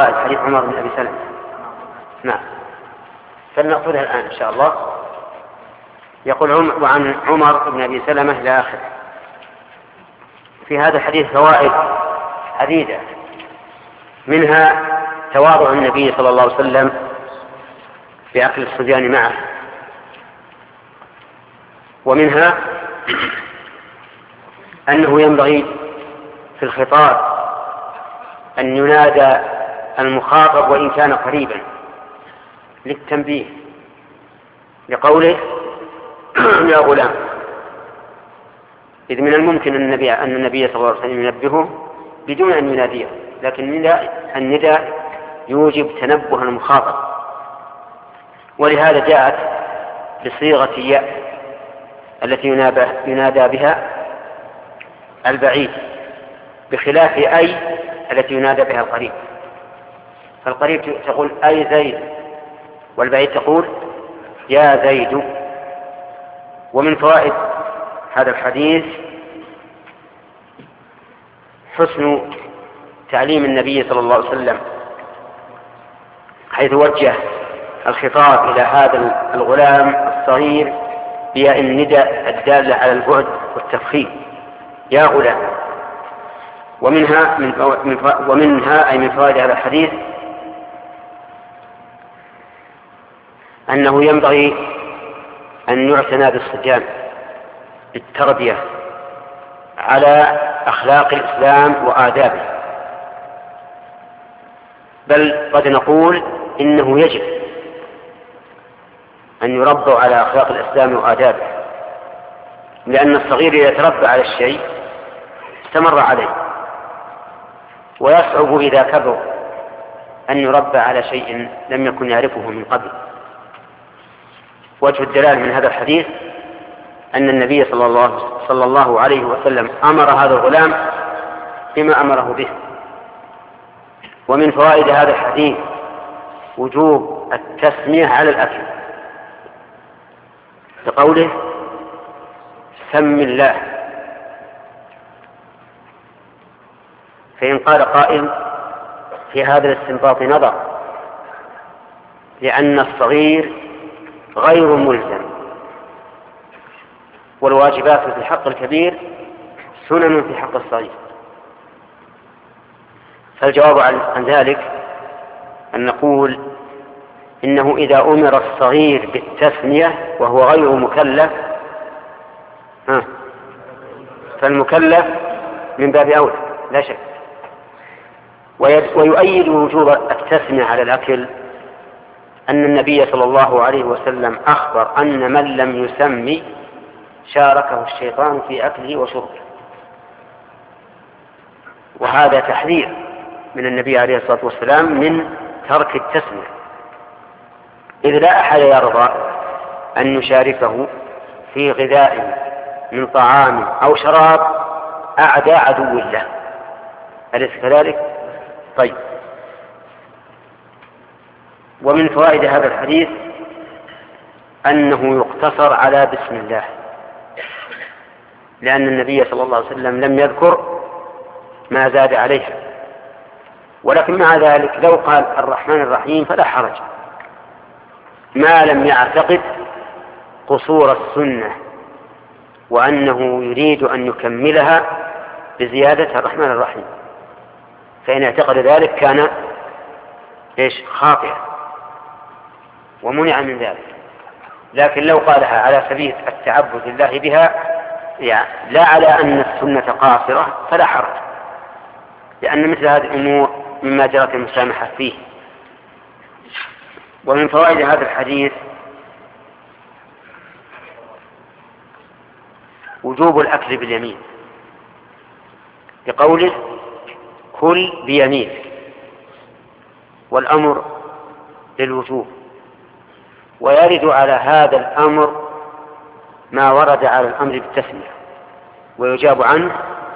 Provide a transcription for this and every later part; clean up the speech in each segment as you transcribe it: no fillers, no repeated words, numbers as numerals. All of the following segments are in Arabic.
فوائد حديث عمر بن أبي سلمة. نعم، فلنأخذها الآن إن شاء الله. يقول وعن عمر بن أبي سلمة إلى آخره. في هذا الحديث فوائد عديدة، منها تواضع النبي صلى الله عليه وسلم بأكل الصبيان معه، ومنها أنه ينبغي في الخطاب أن ينادى المخاطب وإن كان قريبا للتنبيه، لقوله يا غلام، إذ من الممكن أن النبي صلى الله عليه وسلم ينبهه بدون أن يناديه، لكن النداء يوجب تنبه المخاطب، ولهذا جاءت بصيغة ياء التي ينادى بها البعيد، بخلاف أي التي ينادى بها القريب. فالقريب تقول أي زيد، والبعيد تقول يا زيد. ومن فوائد هذا الحديث حسن تعليم النبي صلى الله عليه وسلم، حيث وجه الخطاب إلى هذا الغلام الصغير بياء النداء الدالة على البعد والتفخيم، يا غلام. ومنها أي من فوائد هذا الحديث أنه ينبغي أن يعتنى بالصبيان بالتربية على أخلاق الإسلام وآدابه، بل قد نقول إنه يجب أن يربوا على أخلاق الإسلام وآدابه، لأن الصغير إذا تربى على الشيء استمر عليه، ويصعب إذا كبر أن يربى على شيء لم يكن يعرفه من قبل. وجه الدلال من هذا الحديث أن النبي صلى الله عليه وسلم أمر هذا الغلام بما أمره به. ومن فوائد هذا الحديث وجوب التسمية على الأكل، بقوله سم الله. فإن قال قائل في هذا الاستنباط نظر، لأن الصغير غير ملزم، والواجبات في حق الكبير سنن في حق الصغير. فالجواب عن ذلك أن نقول إنه إذا أمر الصغير بالتسمية وهو غير مكلف فالمكلف من باب أولى لا شك. ويؤيد وجوب التسمية على الأكل أن النبي صلى الله عليه وسلم أخبر أن من لم يسمي شاركه الشيطان في أكله وشربه، وهذا تحذير من النبي عليه الصلاة والسلام من ترك التسمية، إذ لا أحد يرضى أن يشاركه في غذاء من طعام أو شراب أعدى عدو له، أليس كذلك؟ طيب. ومن فوائد هذا الحديث أنه يقتصر على بسم الله، لأن النبي صلى الله عليه وسلم لم يذكر ما زاد عليه، ولكن مع ذلك لو قال الرحمن الرحيم فلا حرج، ما لم يعتقد قصور السنة وأنه يريد أن يكملها بزيادة الرحمن الرحيم، فإن اعتقد ذلك كان خاطئا ومنع من ذلك. لكن لو قالها على سبيل التعبد لله بها يعني لا على أن السنة قاصرة فلا حرج، لأن مثل هذه الأمور مما جرت المسامحة فيه. ومن فوائد هذا الحديث وجوب الأكل باليمين، لقوله كل بيمينك، والأمر للوجوب. ويرد على هذا الأمر ما ورد على الأمر بالتسمية، ويجاب عنه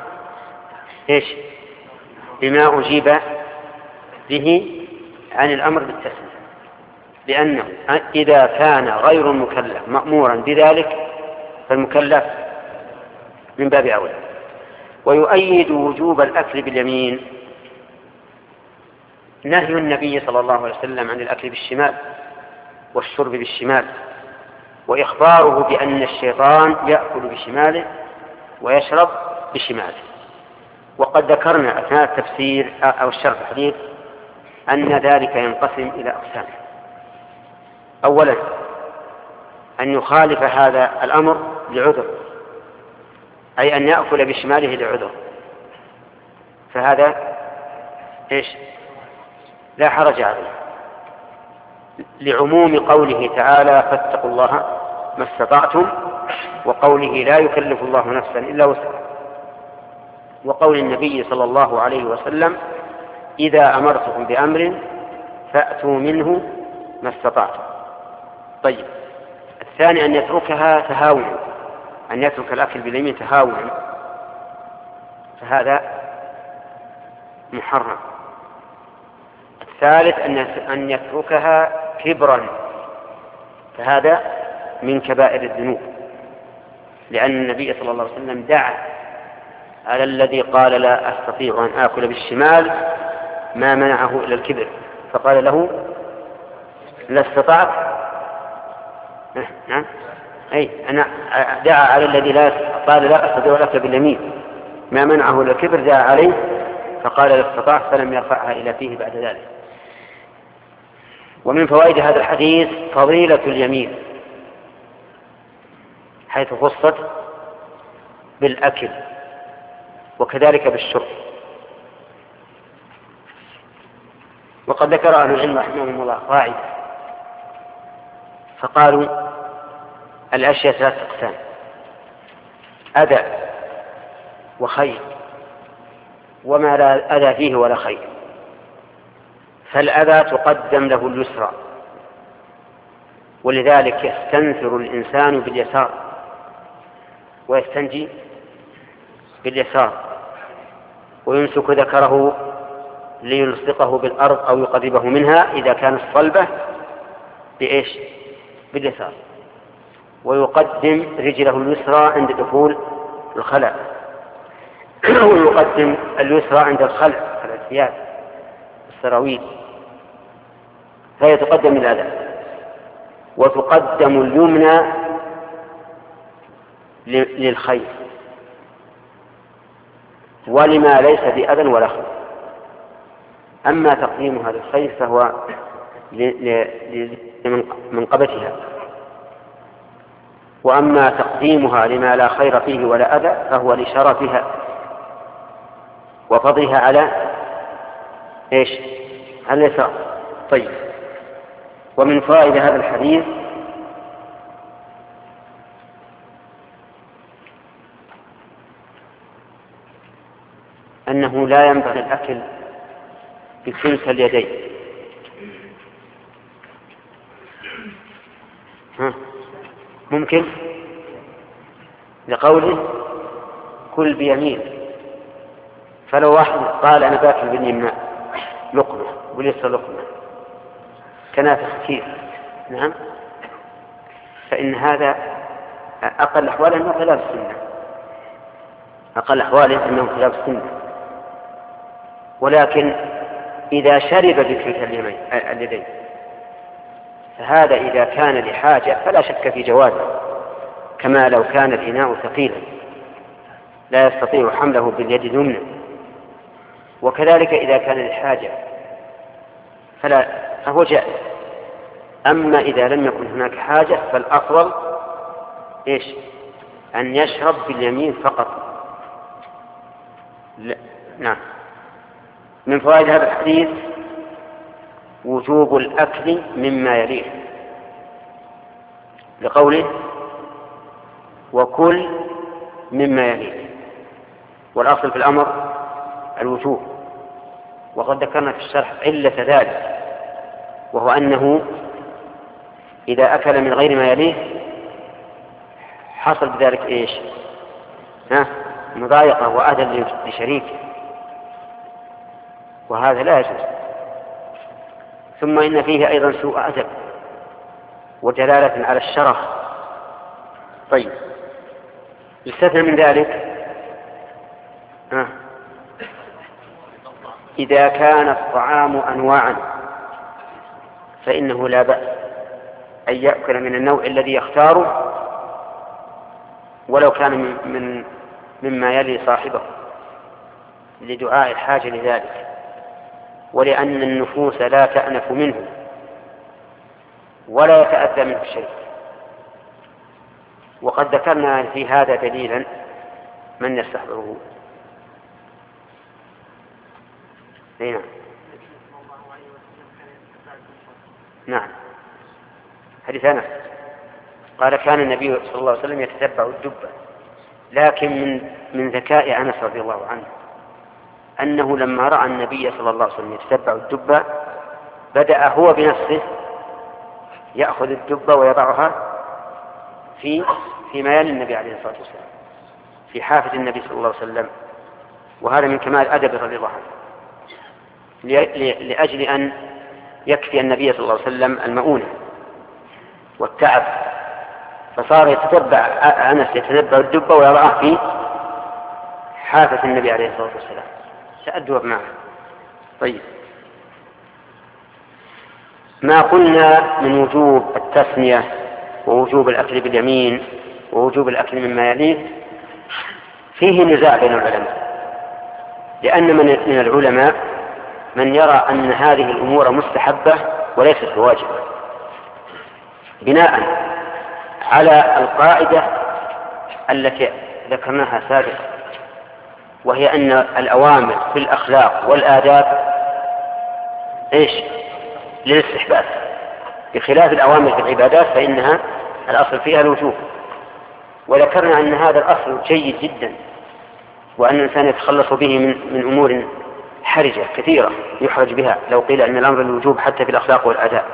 بما أجيب به عن الأمر بالتسمية، لأنه إذا كان غير المكلف مأمورا بذلك فالمكلف من باب أولى. ويؤيد وجوب الأكل باليمين نهي النبي صلى الله عليه وسلم عن الأكل بالشمال والشرب بالشمال، وإخباره بأن الشيطان يأكل بشماله ويشرب بشماله. وقد ذكرنا أثناء التفسير أو الشرح الحديث أن ذلك ينقسم إلى أقسام. أولا أن يخالف هذا الأمر لعذر، أي أن يأكل بشماله لعذر، فهذا إيش؟ لا حرج عليه، لعموم قوله تعالى فاتقوا الله ما استطعتم، وقوله لا يكلف الله نفسا إلا وسعها، وقول النبي صلى الله عليه وسلم إذا أمرتكم بأمر فأتوا منه ما استطعتم. طيب، الثاني أن يتركها تهاونا، أن يترك الأكل باليمين تهاونا، فهذا محرم. الثالث أن يتركها كبرا، فهذا من كبائر الذنوب، لأن النبي صلى الله عليه وسلم دعا على الذي قال لا أستطيع أن آكل بالشمال ما منعه إلى الكبر، فقال له لا استطعت. نعم، أي أنا دعا على الذي قال لا أستطيع الأكل باليمين ما منعه إلى الكبر، دعا عليه فقال لا استطعت، فلم يرفعها إلى فيه بعد ذلك. ومن فوائد هذا الحديث فضيلة اليمين، حيث خصت بالأكل وكذلك بالشرب. وقد ذكر أهل العلم رحمهم الله قاعدة، فقالوا الأشياء ثلاثة أقسام: أذى وخير وما لا أذى فيه ولا خير. فالأذى تقدم له اليسرى، ولذلك يستنثر الإنسان باليسار ويستنجي باليسار، ويمسك ذكره ليلصقه بالأرض أو يقربه منها إذا كانت صلبة بإيش؟ باليسار، ويقدم رجله اليسرى عند دخول الخلاء، ويقدم اليسرى عند الخلع على الثياب السراويل، فهي تقدم الأذى. وتقدم اليمنى للخير ولما ليس بأذى ولا خير. أما تقديمها للخير فهو لمنقبتها، وأما تقديمها لما لا خير فيه ولا أذى فهو لشرفها وفضلها على إيش؟ على اليسار. طيب، ومن فائدة هذا الحديث أنه لا ينبغي الأكل بكلتا اليدين. ممكن لقوله كل بيمين، فلو واحد قال أنا باكل باليمنى لقمة وليس لقمة كنافة كثير، نعم، فإن هذا أقل أحواله أنه خلاف السنة، أقل أحواله أنه خلاف السنة. ولكن إذا شرب بكلتا اليدين فهذا إذا كان لحاجة فلا شك في جوازه، كما لو كان الإناء ثقيلا لا يستطيع حمله باليد اليمنى، وكذلك إذا كان لحاجة فهو جائز. أما إذا لم يكن هناك حاجة فالأفضل إيش؟ أن يشرب باليمين فقط. نعم. من فوائد هذا الحديث وجوب الأكل مما يليه، لقوله وكل مما يليه، والأصل في الأمر الوجوب. وقد ذكرنا في الشرح علة ذلك، وهو أنه إذا أكل من غير ما يليه حصل بذلك إيش؟ مضايقة وأذى لشريكه، وهذا لا يجوز. ثم إن فيه أيضا سوء أدب ودلالة على الشرف. طيب، يستثنى من ذلك إذا كان الطعام أنواعا فإنه لا بأس أن يأكل من النوع الذي يختاره ولو كان مما يلي صاحبه لدعاء الحاجة لذلك، ولأن النفوس لا تأنف منه ولا يتأذى منه شيء. وقد ذكرنا في هذا دليلا، من يستحضره؟ نعم. نعم، حديث أنس قال كان النبي صلى الله عليه وسلم يتتبع الدبة، لكن من ذكاء أنس رضي الله عنه أنه لما رأى النبي صلى الله عليه وسلم يتتبع الدبة بدأ هو بنفسه يأخذ الدبة ويضعها في ميال النبي عليه الصلاة والسلام، في حافة النبي صلى الله عليه وسلم، وهذا من كمال أدب رضي الله عنه، لأجل أن يكفي النبي صلى الله عليه وسلم المؤونة والتعب، فصار أنس يتتبع الدبة ويضعها في حافة النبي عليه الصلاة والسلام، تأدب معه. طيب، ما قلنا من وجوب التسمية ووجوب الأكل باليمين ووجوب الأكل مما يليه فيه نزاع بين العلماء، لأن من العلماء من يرى أن هذه الأمور مستحبة وليست بواجبة، بناء على القاعدة التي ذكرناها سابقا، وهي أن الأوامر في الأخلاق والآداب للاستحباب، بخلاف الأوامر في العبادات فإنها الأصل فيها الوجوب. وذكرنا أن هذا الأصل جيد جدا، وأن الإنسان يتخلص به من أمور حرجة كثيرة يحرج بها لو قيل أن الأمر الوجوب حتى في الأخلاق والآداب.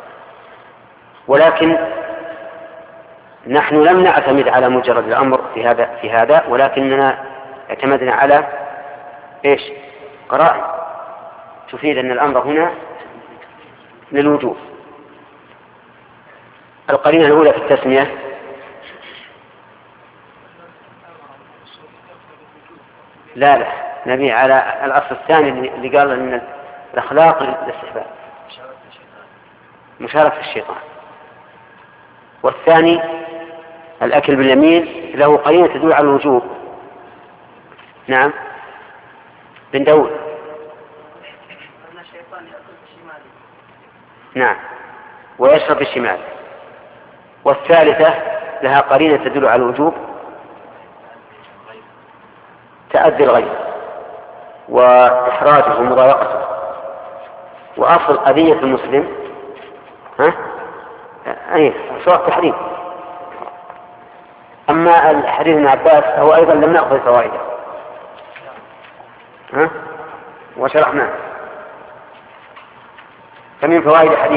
ولكن نحن لم نعتمد على مجرد الأمر في هذا، ولكننا اعتمدنا على قرائن تفيد أن الأمر هنا للوجوب. القرينة الأولى في التسمية لا نبي على الأصل الثاني اللي قال أن الأخلاق للاستحباب، مشاركة الشيطان. والثاني الأكل باليمين له قرينة تدل على الوجوب. نعم، بن داود. نعم، ويشرب بالشمال. والثالثة لها قرينة تدل على الوجوب، تأذي الغير وإحراجه ومضايقته. وأصل أذية المسلم سواء التحريم. أما الحديث ابن عباس هو أيضا لم نأخذ فوائده وشرحناه. فمن فوائد حديث